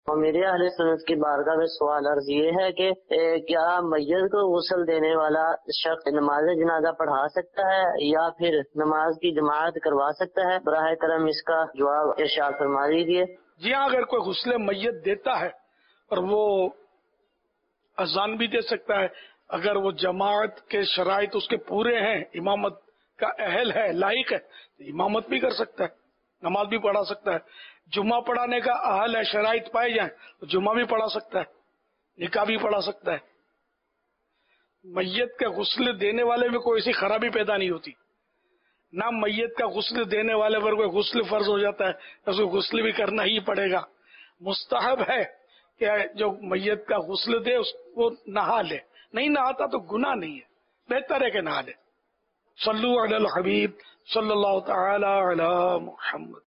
और मेरे अहले सुन्नत की बारगाह में सवाल अर्ज ये है कि क्या मैयत को गुस्ल देने वाला शख्स नमाज जनाजा पढ़ा सकता है या फिर नमाज की जमात करवा सकता है? बराह करम इसका जवाब इरशाद फरमा दीजिए। जी हाँ, अगर कोई गुस्ल मैयत देता है और वो अजान भी दे सकता है, अगर वो जमात के शराइत उसके पूरे हैं, इमामत का अहल है, लायक है, तो इमामत भी कर सकता है, नमाज भी पढ़ा सकता है। जुम्मा पढ़ाने का अहल है, शराइत पाए जाए तो जुम्मा भी पढ़ा सकता है, निकाह भी पढ़ा सकता है। मैयत का गुस्ल देने वाले में कोई ऐसी खराबी पैदा नहीं होती, ना मैयत का गुस्ल देने वाले पर कोई गुस्ल फर्ज हो जाता है, उसको गुस्ल भी करना ही पड़ेगा। मुस्तहब है कि जो मैयत का गुस्ल दे उसको नहा ले, नहीं नहाता तो गुनाह नहीं है, बेहतर है कि नहा ले। सल्लु अलल हबीब सल्लल्लाहु तआला अला मुहम्मद।